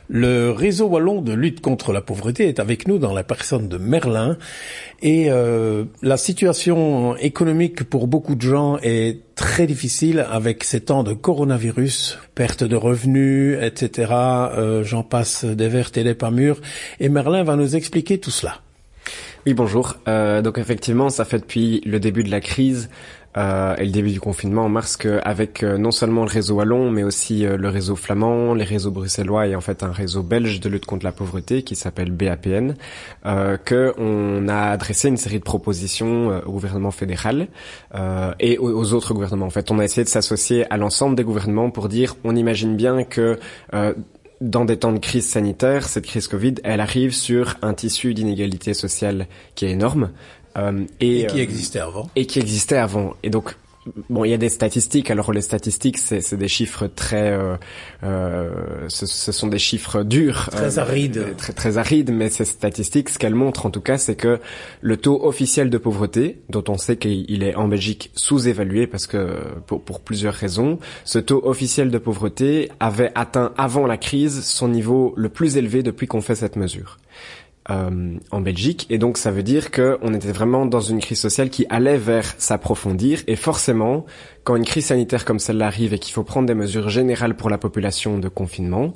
Le réseau wallon de lutte contre la pauvreté est avec nous dans la personne de Merlin et la situation économique pour beaucoup de gens est très difficile avec ces temps de coronavirus, perte de revenus, etc. J'en passe des vertes et des pas mûres et Merlin va nous expliquer tout cela. Oui, bonjour. Donc effectivement, ça fait depuis le début de la crise et le début du confinement en mars qu'avec non seulement le réseau wallon, mais aussi le réseau flamand, les réseaux bruxellois et en fait un réseau belge de lutte contre la pauvreté qui s'appelle BAPN, qu'on a adressé une série de propositions au gouvernement fédéral et aux autres gouvernements. En fait, on a essayé de s'associer à l'ensemble des gouvernements pour dire on imagine bien que dans des temps de crise sanitaire, cette crise Covid, elle arrive sur un tissu d'inégalité sociale qui est énorme. Et qui existait avant. Et donc, bon, il y a des statistiques. Alors les statistiques, c'est des chiffres très, ce sont des chiffres durs, très arides, très arides. Mais ces statistiques, ce qu'elles montrent en tout cas, c'est que le taux officiel de pauvreté, dont on sait qu'il est en Belgique sous-évalué parce que pour plusieurs raisons, ce taux officiel de pauvreté avait atteint avant la crise son niveau le plus élevé depuis qu'on fait cette mesure. En Belgique, et donc ça veut dire que on était vraiment dans une crise sociale qui allait vers s'approfondir, et forcément, quand une crise sanitaire comme celle-là arrive et qu'il faut prendre des mesures générales pour la population de confinement,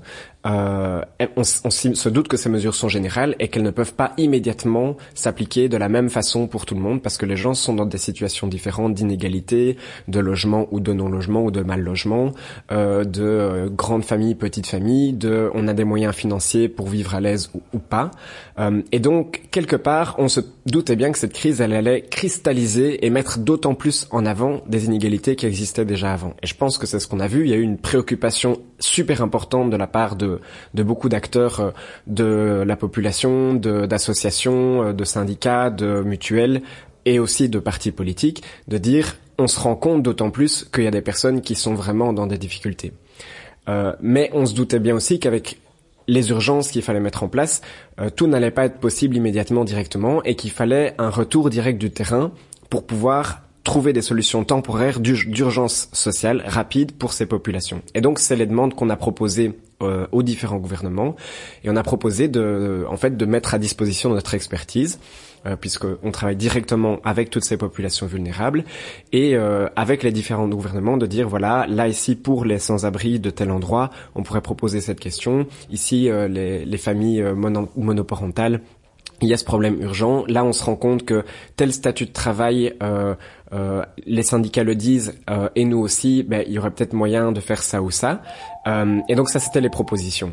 on se doute que ces mesures sont générales et qu'elles ne peuvent pas immédiatement s'appliquer de la même façon pour tout le monde, parce que les gens sont dans des situations différentes d'inégalité, de logement ou de non-logement ou de mal-logement, de grandes familles, petites familles, on a des moyens financiers pour vivre à l'aise ou pas. Et donc, quelque part, on se doutait bien que cette crise, elle allait cristalliser et mettre d'autant plus en avant des inégalités qui existaient déjà avant. Et je pense que c'est ce qu'on a vu. Il y a eu une préoccupation super importante de la part de beaucoup d'acteurs de la population, d'associations, de syndicats, de mutuelles et aussi de partis politiques, de dire on se rend compte d'autant plus qu'il y a des personnes qui sont vraiment dans des difficultés. Mais on se doutait bien aussi qu'avec les urgences qu'il fallait mettre en place, tout n'allait pas être possible immédiatement, directement, et qu'il fallait un retour direct du terrain pour pouvoir trouver des solutions temporaires d'urgence sociale rapide pour ces populations. Et donc, c'est les demandes qu'on a proposées aux différents gouvernements, et on a proposé de mettre à disposition notre expertise, puisqu'on travaille directement avec toutes ces populations vulnérables, et avec les différents gouvernements de dire voilà, là ici pour les sans-abri de tel endroit, on pourrait proposer cette question, ici les familles monoparentales, il y a ce problème urgent. Là, on se rend compte que tel statut de travail, les syndicats le disent, et nous aussi, il y aurait peut-être moyen de faire ça ou ça. Et donc ça, c'était les propositions.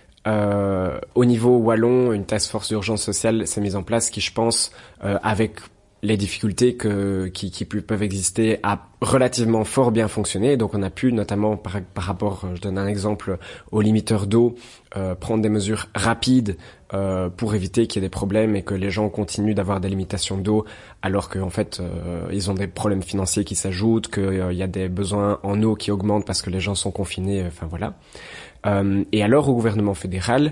Au niveau wallon, une task force d'urgence sociale s'est mise en place qui, je pense, avec les difficultés qui peuvent exister, a relativement fort bien fonctionné. Donc on a pu, notamment par rapport, je donne un exemple, aux limiteurs d'eau, prendre des mesures rapides pour éviter qu'il y ait des problèmes et que les gens continuent d'avoir des limitations d'eau alors qu'en fait ils ont des problèmes financiers qui s'ajoutent, qu'il y a des besoins en eau qui augmentent parce que les gens sont confinés, enfin voilà. Et alors au gouvernement fédéral,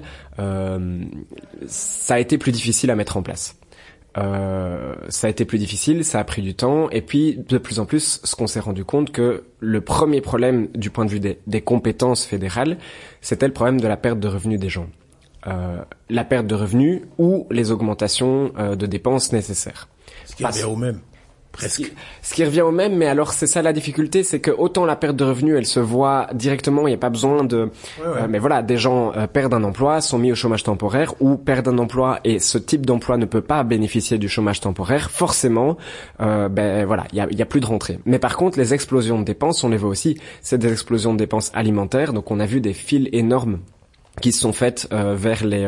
ça a été plus difficile à mettre en place. Ça a été plus difficile, ça a pris du temps, et puis de plus en plus, ce qu'on s'est rendu compte que le premier problème du point de vue des compétences fédérales, c'était le problème de la perte de revenus des gens. La perte de revenus ou les augmentations de dépenses nécessaires. Ce qui revient au même. Presque. Ce qui revient au même, mais alors c'est ça la difficulté, c'est que autant la perte de revenus, elle se voit directement, il n'y a pas besoin de... Ouais. Mais voilà, des gens perdent un emploi, sont mis au chômage temporaire, ou perdent un emploi et ce type d'emploi ne peut pas bénéficier du chômage temporaire, forcément, voilà, il y a plus de rentrée. Mais par contre, les explosions de dépenses, on les voit aussi, c'est des explosions de dépenses alimentaires, donc on a vu des files énormes qui se sont faites vers les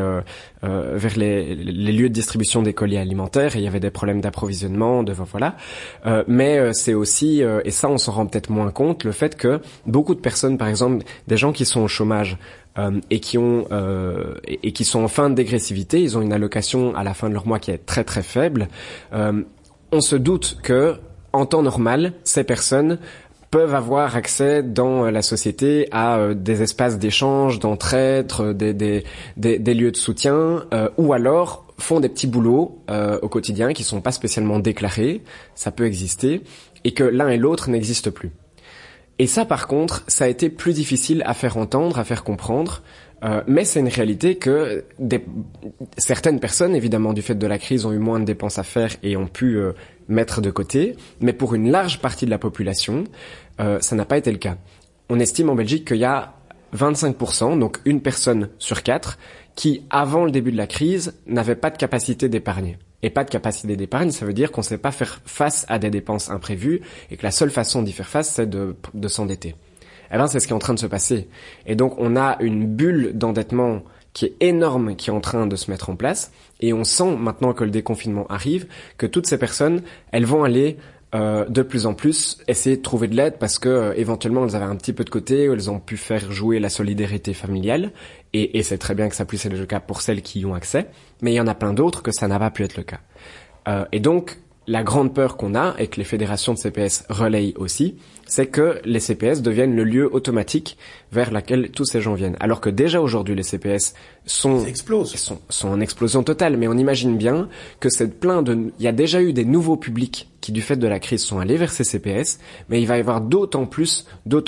lieux de distribution des colis alimentaires, et il y avait des problèmes d'approvisionnement, voilà. Mais c'est aussi, et ça on s'en rend peut-être moins compte, le fait que beaucoup de personnes, par exemple, des gens qui sont au chômage et qui sont en fin de dégressivité, ils ont une allocation à la fin de leur mois qui est très très faible. On se doute que en temps normal, ces personnes peuvent avoir accès dans la société à des espaces d'échange, d'entraide, des lieux de soutien, ou alors font des petits boulots au quotidien qui sont pas spécialement déclarés, ça peut exister, et que l'un et l'autre n'existent plus. Et ça, par contre, ça a été plus difficile à faire entendre, à faire comprendre, Mais c'est une réalité que certaines personnes, évidemment, du fait de la crise, ont eu moins de dépenses à faire et ont pu mettre de côté. Mais pour une large partie de la population, ça n'a pas été le cas. On estime en Belgique qu'il y a 25%, donc une personne sur 4, qui, avant le début de la crise, n'avait pas de capacité d'épargner. Et pas de capacité d'épargne, ça veut dire qu'on ne sait pas faire face à des dépenses imprévues et que la seule façon d'y faire face, c'est de s'endetter. Eh ben, c'est ce qui est en train de se passer. Et donc, on a une bulle d'endettement qui est énorme, qui est en train de se mettre en place. Et on sent, maintenant que le déconfinement arrive, que toutes ces personnes, elles vont aller de plus en plus essayer de trouver de l'aide parce que éventuellement elles avaient un petit peu de côté, elles ont pu faire jouer la solidarité familiale et c'est très bien que ça puisse être le cas pour celles qui y ont accès, mais il y en a plein d'autres que ça n'a pas pu être le cas. Et donc la grande peur qu'on a et que les fédérations de CPS relayent aussi, c'est que les CPS deviennent le lieu automatique vers lequel tous ces gens viennent. Alors que déjà aujourd'hui les CPS sont en explosion totale, mais on imagine bien que il y a déjà eu des nouveaux publics qui du fait de la crise sont allés vers ces CPS, mais il va y avoir d'autant plus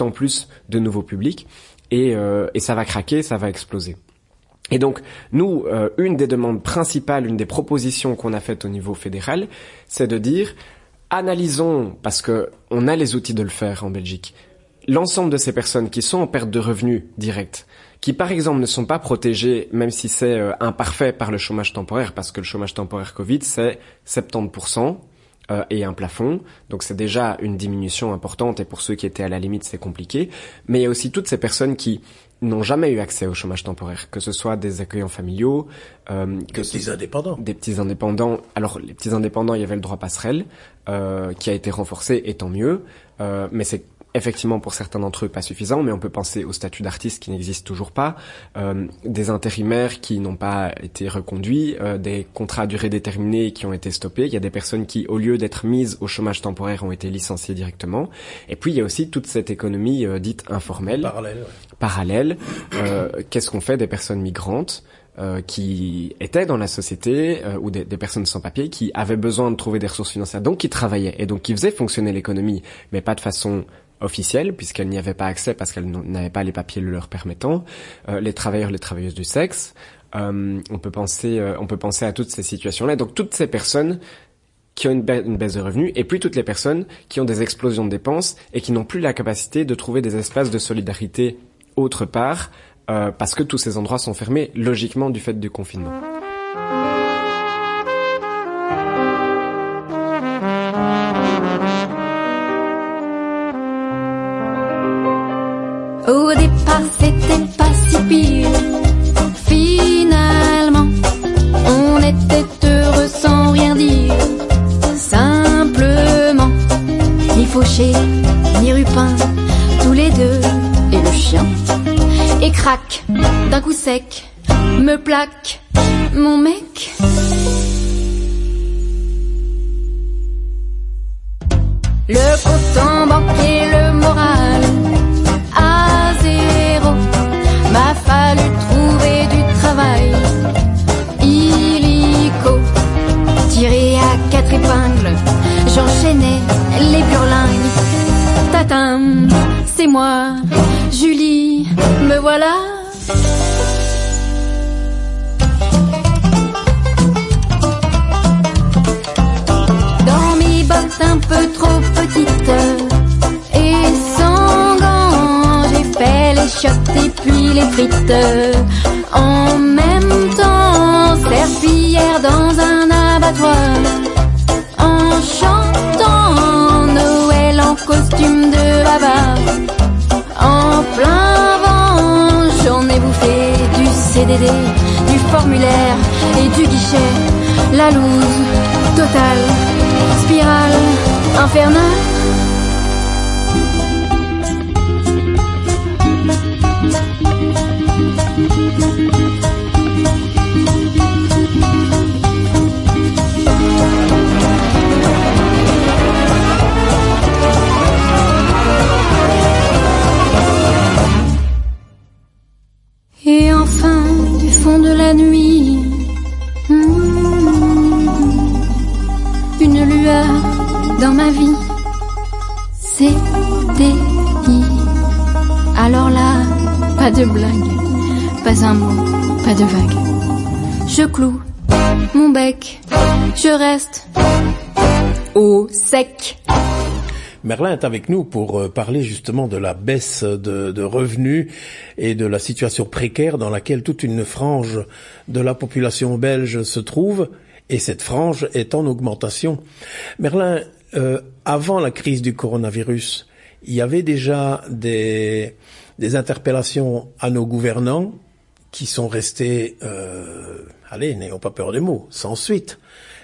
de nouveaux publics et ça va craquer, ça va exploser. Et donc, nous, une des demandes principales, une des propositions qu'on a faites au niveau fédéral, c'est de dire, analysons, parce que on a les outils de le faire en Belgique, l'ensemble de ces personnes qui sont en perte de revenus direct, qui par exemple ne sont pas protégées, même si c'est imparfait par le chômage temporaire, parce que le chômage temporaire Covid, c'est 70%, et un plafond, donc c'est déjà une diminution importante, et pour ceux qui étaient à la limite, c'est compliqué, mais il y a aussi toutes ces personnes qui n'ont jamais eu accès au chômage temporaire, que ce soit des accueillants familiaux, des petits indépendants. Alors les petits indépendants, il y avait le droit passerelle qui a été renforcé, et tant mieux, mais c'est effectivement pour certains d'entre eux pas suffisant, mais on peut penser au statut d'artiste qui n'existe toujours pas, des intérimaires qui n'ont pas été reconduits, des contrats à durée déterminée qui ont été stoppés. Il y a des personnes qui, au lieu d'être mises au chômage temporaire, ont été licenciées directement. Et puis il y a aussi toute cette économie dite informelle, parallèle. Qu'est-ce qu'on fait des personnes migrantes qui étaient dans la société ou des personnes sans papier qui avaient besoin de trouver des ressources financières, donc qui travaillaient et donc qui faisaient fonctionner l'économie, mais pas de façon officielle, puisqu'elles n'y avaient pas accès parce qu'elles n'avaient pas les papiers le leur permettant, les travailleurs, les travailleuses du sexe, on peut penser à toutes ces situations-là. Donc toutes ces personnes qui ont une baisse de revenus, et puis toutes les personnes qui ont des explosions de dépenses et qui n'ont plus la capacité de trouver des espaces de solidarité autre part, parce que tous ces endroits sont fermés, logiquement, du fait du confinement. Au départ, c'était pas si pire. Finalement, on était heureux sans rien dire. Simplement, ni Fauché, ni Rupin, tous les deux, et le chien. Et crac, d'un coup sec, me plaque mon mec. Le compte en banque et le moral à zéro. M'a fallu trouver du travail illico. Tiré à 4 épingles, j'enchaînais les burlingues. Tatin, c'est moi, Julie, me voilà. Dans mes bottes un peu trop petites et sans gants, j'ai fait les chiottes et puis les frites en même temps, serpillière dans un abattoir, en chantant Noël en costume de bavard. En plein vent, j'en ai bouffé du CDD, du formulaire et du guichet. La loose totale, spirale infernale. Et enfin, du fond de la nuit, une lueur dans ma vie, CDI. Alors là, pas de blague, pas un mot, pas de vague. Je cloue mon bec, je reste au sec. Merlin est avec nous pour parler justement de la baisse de revenus et de la situation précaire dans laquelle toute une frange de la population belge se trouve, et cette frange est en augmentation. Merlin, avant la crise du coronavirus, il y avait déjà des interpellations à nos gouvernants qui sont restés, n'ayons pas peur des mots, sans suite.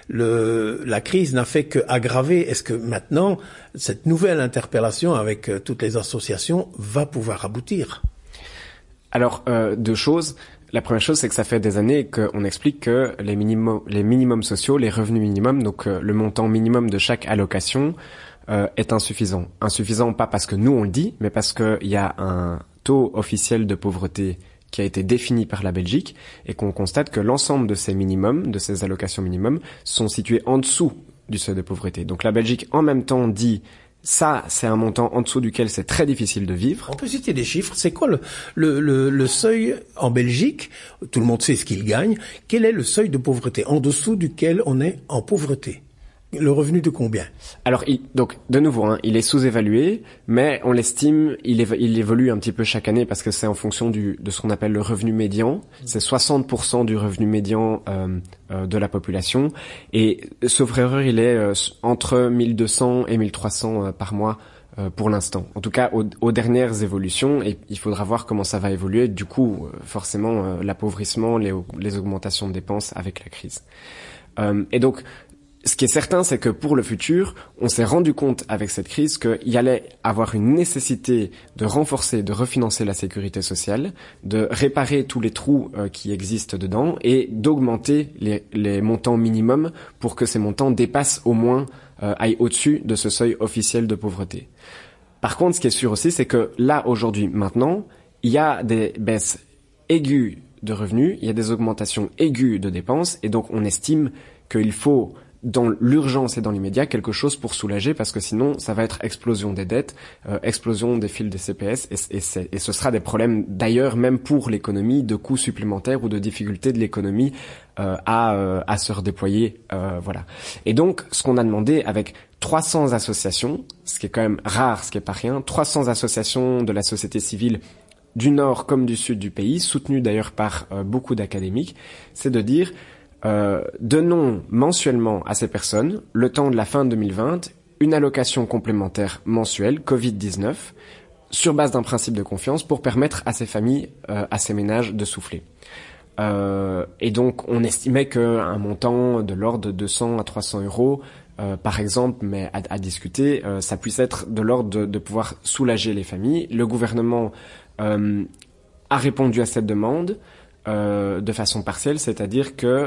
La crise n'a fait qu'aggraver. Est-ce que maintenant, cette nouvelle interpellation avec toutes les associations va pouvoir aboutir? Alors, deux choses. La première chose, c'est que ça fait des années qu'on explique que les minimums sociaux, les revenus minimums, donc le montant minimum de chaque allocation, est insuffisant. Insuffisant pas parce que nous on le dit, mais parce qu'il y a un taux officiel de pauvreté qui a été défini par la Belgique et qu'on constate que l'ensemble de ces minimums, de ces allocations minimum, sont situés en dessous du seuil de pauvreté. Donc la Belgique en même temps dit ça, c'est un montant en dessous duquel c'est très difficile de vivre. On peut citer des chiffres. C'est quoi le seuil en Belgique? Tout le monde sait ce qu'il gagne. Quel est le seuil de pauvreté en dessous duquel on est en pauvreté? Le revenu de combien? Alors, donc, de nouveau, il est sous-évalué, mais on l'estime, il évolue un petit peu chaque année parce que c'est en fonction de ce qu'on appelle le revenu médian. C'est 60% du revenu médian de la population. Et, sauf erreur, il est entre 1200 et 1300 par mois pour l'instant. En tout cas, aux dernières évolutions, et il faudra voir comment ça va évoluer. Du coup, forcément, l'appauvrissement, les augmentations de dépenses avec la crise. Et donc, ce qui est certain, c'est que pour le futur, on s'est rendu compte avec cette crise qu'il y allait avoir une nécessité de renforcer, de refinancer la sécurité sociale, de réparer tous les trous qui existent dedans et d'augmenter les montants minimums pour que ces montants dépassent au moins, aillent au-dessus de ce seuil officiel de pauvreté. Par contre, ce qui est sûr aussi, c'est que là, aujourd'hui, maintenant, il y a des baisses aiguës de revenus, il y a des augmentations aiguës de dépenses et donc on estime qu'il faut dans l'urgence et dans l'immédiat quelque chose pour soulager parce que sinon ça va être explosion des dettes, explosion des fils des CPS et ce sera des problèmes d'ailleurs même pour l'économie de coûts supplémentaires ou de difficultés de l'économie à se redéployer, voilà. Et donc ce qu'on a demandé avec 300 associations, ce qui est quand même rare, ce qui est pas rien, 300 associations de la société civile du nord comme du sud du pays, soutenues d'ailleurs par beaucoup d'académiques, c'est de dire donnons mensuellement à ces personnes, le temps de la fin de 2020, une allocation complémentaire mensuelle Covid-19 sur base d'un principe de confiance pour permettre à ces familles, à ces ménages de souffler. Et donc on estimait qu'un montant de l'ordre de 200 à 300 euros par exemple, mais à discuter, ça puisse être de l'ordre de pouvoir soulager les familles. Le gouvernement a répondu à cette demande de façon partielle, c'est-à-dire que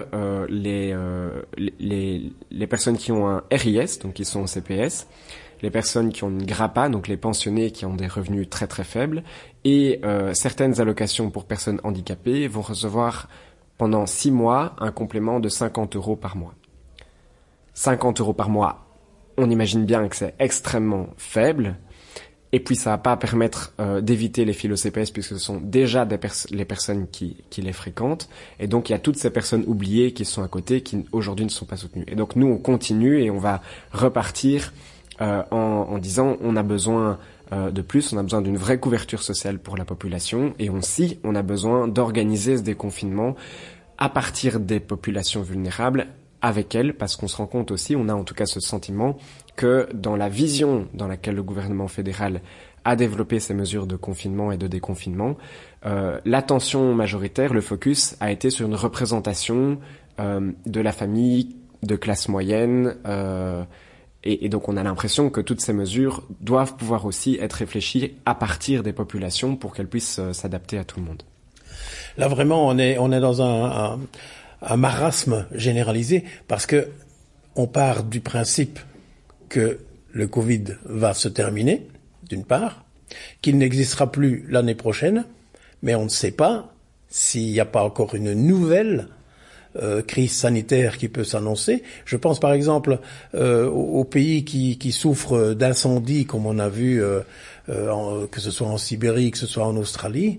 les personnes qui ont un RIS, donc qui sont au CPS, les personnes qui ont une GRAPA, donc les pensionnés qui ont des revenus très très faibles, et certaines allocations pour personnes handicapées vont recevoir pendant 6 mois un complément de 50 euros par mois. 50 euros par mois, on imagine bien que c'est extrêmement faible. Et puis ça va pas permettre d'éviter les files au CPS puisque ce sont déjà les personnes qui les fréquentent. Et donc il y a toutes ces personnes oubliées qui sont à côté qui aujourd'hui ne sont pas soutenues. Et donc nous on continue et on va repartir en disant on a besoin de plus, on a besoin d'une vraie couverture sociale pour la population et on a besoin d'organiser ce déconfinement à partir des populations vulnérables avec elles, parce qu'on se rend compte aussi, on a en tout cas ce sentiment que dans la vision dans laquelle le gouvernement fédéral a développé ces mesures de confinement et de déconfinement, l'attention majoritaire, le focus a été sur une représentation de la famille de classe moyenne, et donc on a l'impression que toutes ces mesures doivent pouvoir aussi être réfléchies à partir des populations pour qu'elles puissent s'adapter à tout le monde. Là vraiment on est dans un marasme généralisé parce que on part du principe que le Covid va se terminer, d'une part, qu'il n'existera plus l'année prochaine, mais on ne sait pas s'il n'y a pas encore une nouvelle crise sanitaire qui peut s'annoncer. Je pense par exemple aux pays qui souffrent d'incendies, comme on a vu, que ce soit en Sibérie, que ce soit en Australie.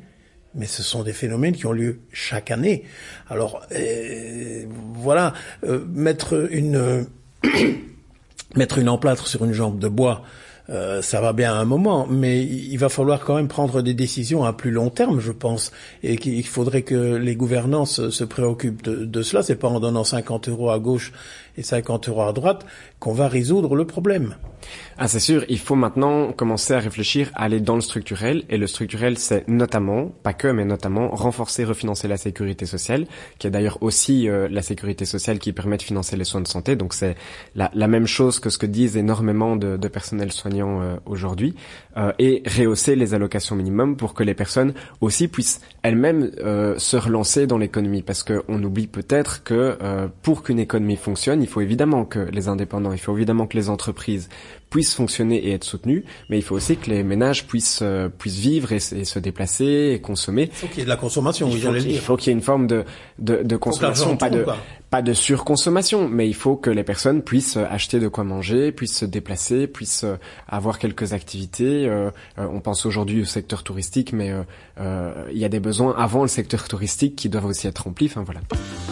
Mais ce sont des phénomènes qui ont lieu chaque année. Alors, voilà, mettre une emplâtre sur une jambe de bois, ça va bien à un moment, mais il va falloir quand même prendre des décisions à plus long terme, je pense, et qu'il faudrait que les gouvernants se préoccupent de cela. C'est pas en donnant 50 € à gauche et 50 € à droite qu'on va résoudre le problème. Ah, c'est sûr, il faut maintenant commencer à réfléchir à aller dans le structurel, et le structurel, c'est notamment, pas que, mais notamment, renforcer, refinancer la sécurité sociale, qui est d'ailleurs aussi la sécurité sociale qui permet de financer les soins de santé, donc c'est la même chose que ce que disent énormément de personnels soignants aujourd'hui, et rehausser les allocations minimum pour que les personnes aussi puissent elles-mêmes se relancer dans l'économie, parce qu'on oublie peut-être que pour qu'une économie fonctionne, il faut évidemment que les indépendants, il faut évidemment que les entreprises puissent fonctionner et être soutenues, mais il faut aussi que les ménages puissent vivre et se déplacer et consommer. Il faut qu'il y ait de la consommation, il faut qu'il y ait une forme de consommation, pas de surconsommation, mais il faut que les personnes puissent acheter de quoi manger, puissent se déplacer, puissent avoir quelques activités. On pense aujourd'hui au secteur touristique, mais il y a des besoins avant le secteur touristique qui doivent aussi être remplis. Enfin voilà.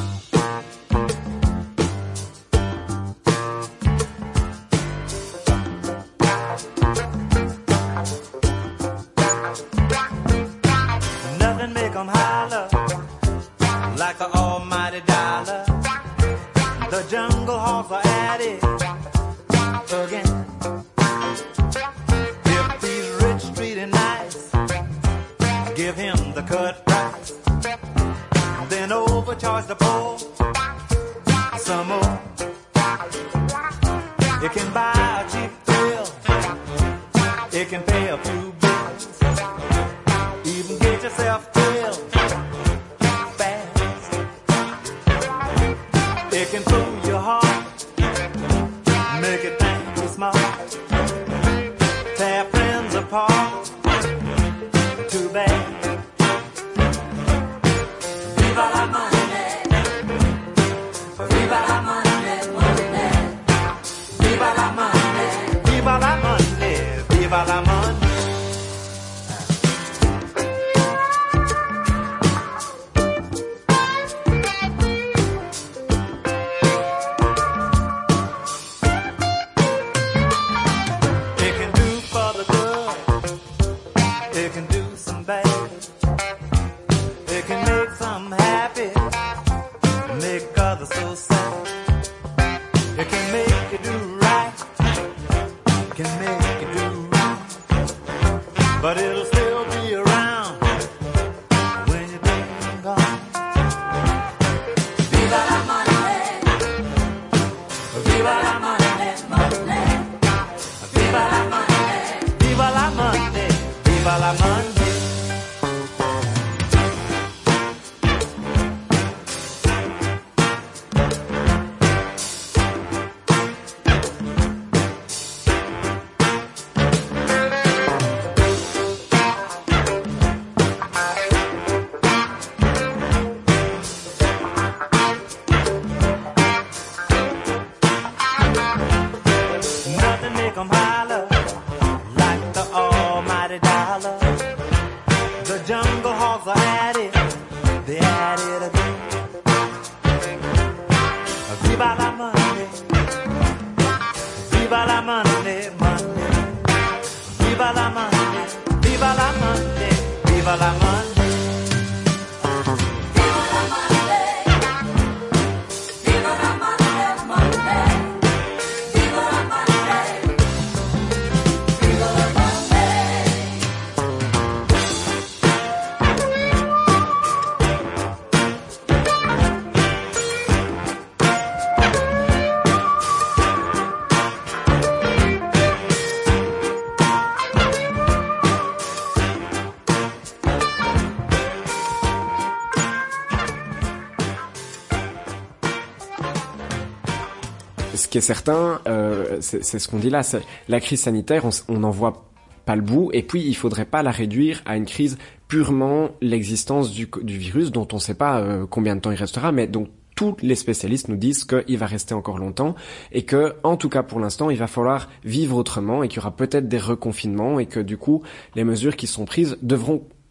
Ce qui est certain, c'est ce qu'on dit là, c'est la crise sanitaire, on n'en voit pas le bout, et puis il faudrait pas la réduire à une crise purement l'existence du virus dont on ne sait pas combien de temps il restera, mais donc tous les spécialistes nous disent qu'il va rester encore longtemps et que, en tout cas pour l'instant, il va falloir vivre autrement et qu'il y aura peut-être des reconfinements et que du coup, les mesures qui sont prises devront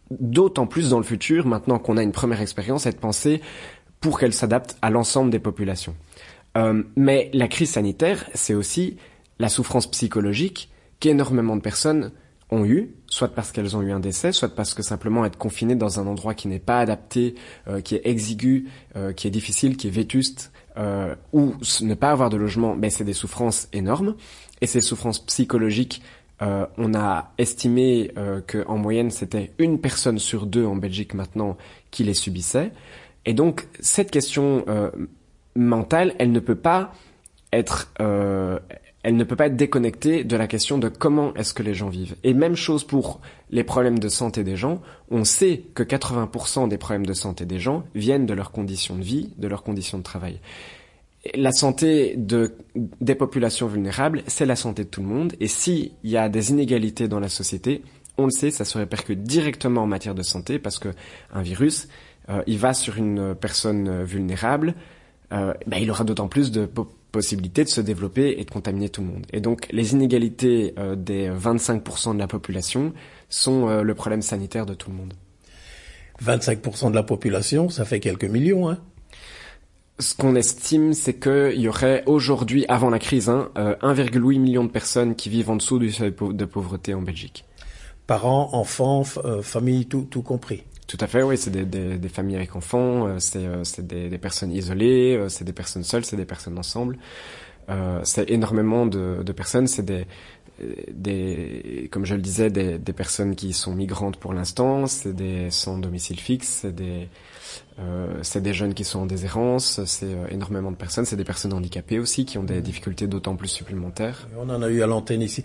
d'autant plus dans le futur, maintenant qu'on a une première expérience, être pensée pour qu'elle s'adapte à l'ensemble des populations. Mais la crise sanitaire, c'est aussi la souffrance psychologique qu'énormément de personnes ont eu, soit parce qu'elles ont eu un décès, soit parce que simplement être confinées dans un endroit qui n'est pas adapté, qui est exigu, qui est difficile, qui est vétuste, ou ne pas avoir de logement, ben c'est des souffrances énormes. Et ces souffrances psychologiques, on a estimé qu'en moyenne c'était 1 personne sur 2 en Belgique maintenant qui les subissait. Et donc cette question mentale, elle ne peut pas être déconnectée de la question de comment est-ce que les gens vivent. Et même chose pour les problèmes de santé des gens. On sait que 80% des problèmes de santé des gens viennent de leurs conditions de vie, de leurs conditions de travail. La santé des populations vulnérables, c'est la santé de tout le monde. Et s'il y a des inégalités dans la société, on le sait, ça se répercute directement en matière de santé parce que un virus, il va sur une personne vulnérable, il aura d'autant plus de possibilité de se développer et de contaminer tout le monde. Et donc, les inégalités des 25% de la population sont le problème sanitaire de tout le monde. 25% de la population, ça fait quelques millions, hein? Ce qu'on estime, c'est qu'il y aurait aujourd'hui, avant la crise, 1,8 million de personnes qui vivent en dessous du seuil de pauvreté en Belgique. Parents, enfants, familles, tout compris. Tout à fait, oui, c'est des familles avec enfants, c'est des personnes isolées, c'est des personnes seules, c'est des personnes ensemble. C'est énormément de personnes, c'est comme je le disais, des personnes qui sont migrantes pour l'instant, c'est des sans domicile fixe, c'est des jeunes qui sont en déshérence, c'est énormément de personnes, c'est des personnes handicapées aussi qui ont des difficultés d'autant plus supplémentaires. On en a eu à l'antenne ici.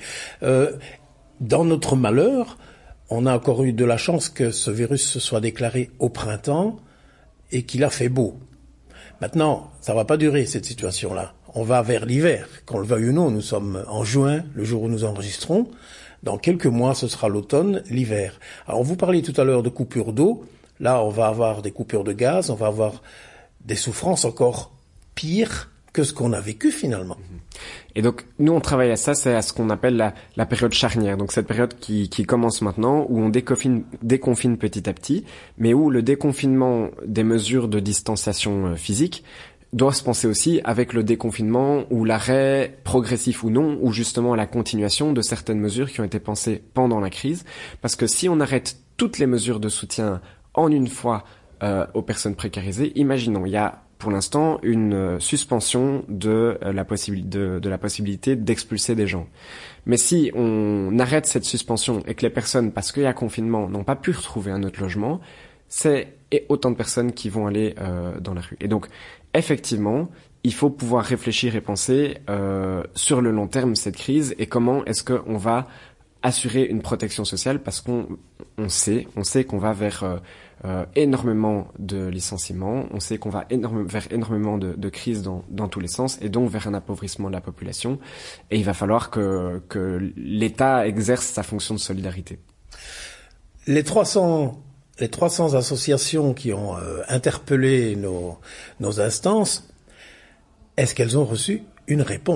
Dans notre malheur, on a encore eu de la chance que ce virus se soit déclaré au printemps et qu'il a fait beau. Maintenant, ça va pas durer cette situation-là. On va vers l'hiver. Qu'on le veuille ou non, nous sommes en juin, le jour où nous enregistrons. Dans quelques mois, ce sera l'automne, l'hiver. Alors, vous parliez tout à l'heure de coupures d'eau. Là, on va avoir des coupures de gaz, on va avoir des souffrances encore pires que ce qu'on a vécu finalement. Et donc, nous, on travaille à ça, c'est à ce qu'on appelle la période charnière. Donc, cette période qui commence maintenant, où on déconfine petit à petit, mais où le déconfinement des mesures de distanciation physique doit se penser aussi avec le déconfinement ou l'arrêt progressif ou non, ou justement la continuation de certaines mesures qui ont été pensées pendant la crise. Parce que si on arrête toutes les mesures de soutien en une fois aux personnes précarisées, imaginons, il y a pour l'instant une suspension de la possibilité d'expulser des gens. Mais si on arrête cette suspension et que les personnes, parce qu'il y a confinement, n'ont pas pu retrouver un autre logement, c'est autant de personnes qui vont aller dans la rue. Et donc, effectivement, il faut pouvoir réfléchir et penser sur le long terme cette crise et comment est-ce qu'on va assurer une protection sociale, parce qu'on sait qu'on va vers énormément de licenciements, on sait qu'on va vers énormément de crises dans tous les sens, et donc vers un appauvrissement de la population, et il va falloir que l'État exerce sa fonction de solidarité. Les 300 associations qui ont interpellé nos instances, est-ce qu'elles ont reçu une réponse ?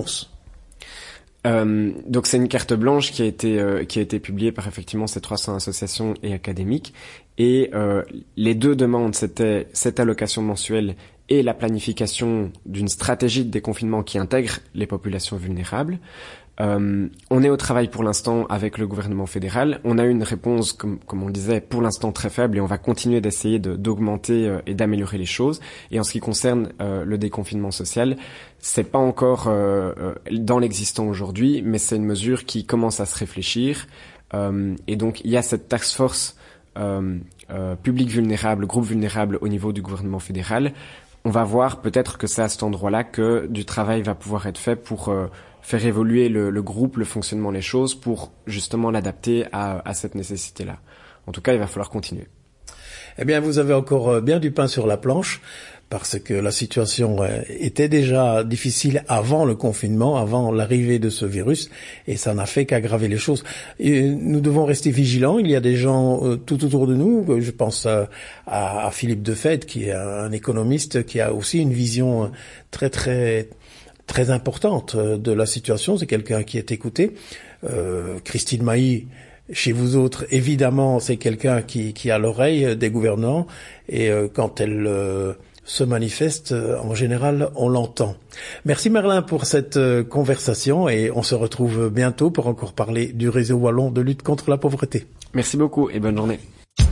Donc c'est une carte blanche qui a été publiée par effectivement ces 300 associations et académiques, et les deux demandes, c'était cette allocation mensuelle et la planification d'une stratégie de déconfinement qui intègre les populations vulnérables. On est au travail pour l'instant avec le gouvernement fédéral. On a eu une réponse, comme on le disait, pour l'instant très faible, et on va continuer d'essayer d'augmenter et d'améliorer les choses. Et en ce qui concerne le déconfinement social, c'est pas encore dans l'existant aujourd'hui, mais c'est une mesure qui commence à se réfléchir. Et donc il y a cette task force public vulnérable, groupe vulnérable au niveau du gouvernement fédéral. On va voir peut-être que c'est à cet endroit-là que du travail va pouvoir être fait pour faire évoluer le groupe, le fonctionnement des choses, pour justement l'adapter à cette nécessité-là. En tout cas, il va falloir continuer. Eh bien, vous avez encore bien du pain sur la planche, parce que la situation était déjà difficile avant le confinement, avant l'arrivée de ce virus, et ça n'a fait qu'aggraver les choses. Et nous devons rester vigilants. Il y a des gens tout autour de nous. Je pense à Philippe Defeyd, qui est un économiste, qui a aussi une vision très très très importante de la situation. C'est quelqu'un qui est écouté. Christine Mailly Chez vous autres, évidemment, c'est quelqu'un qui a l'oreille des gouvernants et quand elle se manifeste, en général, on l'entend. Merci Merlin pour cette conversation et on se retrouve bientôt pour encore parler du réseau wallon de lutte contre la pauvreté. Merci beaucoup et bonne journée.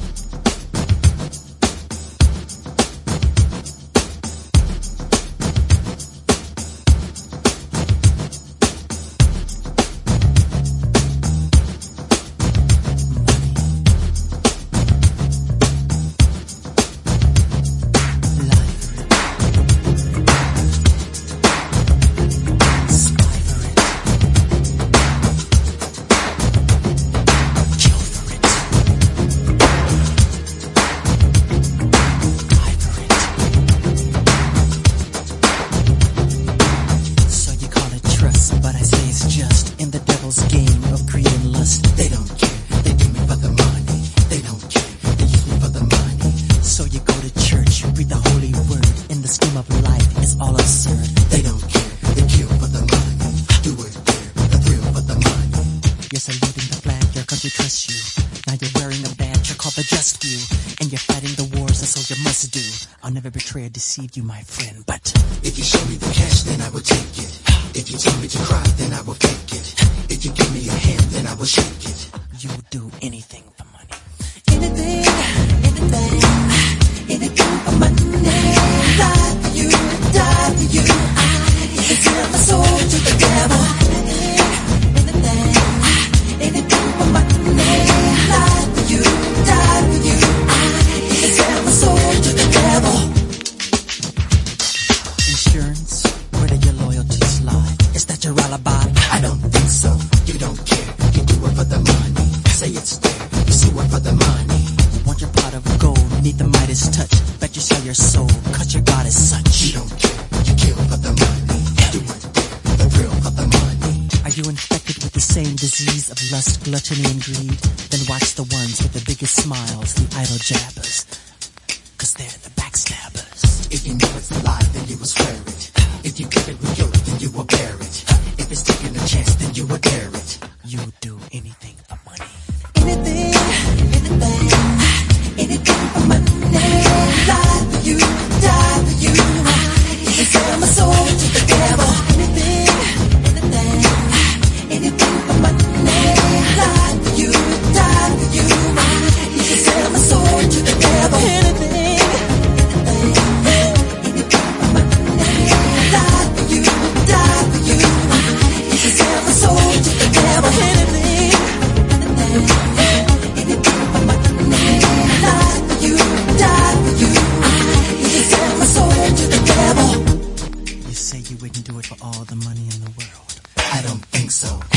Deceived you, my friend, but if you show me the cash, then I will take it. If you tell me to cry, then I will fake it. If you give me a hand, then I will shake it. You will do anything for money. Anything for money. Die for you, die for you. I can sell my soul to the devil. Anything for money. Die for you, die for you. I can sell my soul to the devil. Insurance, where do your loyalties lie? Is that your alibi? I don't think so. You don't care. You do it for the money. Say it's there. You see what for the money. Want your pot of gold, need the Midas touch. Bet you sell your soul, cut your God as such. You don't care. You kill for the money. Do it there. The thrill for the money. Are you infected with the same disease of lust, gluttony, and greed? Then watch the ones with the biggest smiles, the idle jabbers. Cause they're the backstabbers. If you know it's a lie, then you will swear it. If you give it with guilt, then you will bear it. If it's taking a chance, then you will dare it. You will do anything for money. Anything for money. Die for you, die for you. You can sell my soul to the devil. Anything for money. Die for you, die for you. You can sell my soul to the devil. Anything for money. Die for you, die for you. You can sell my soul to the devil. Anything for money. Die for you, die for you. You can sell my soul to the devil. You say you wouldn't do it for all the money in the world. I don't think so.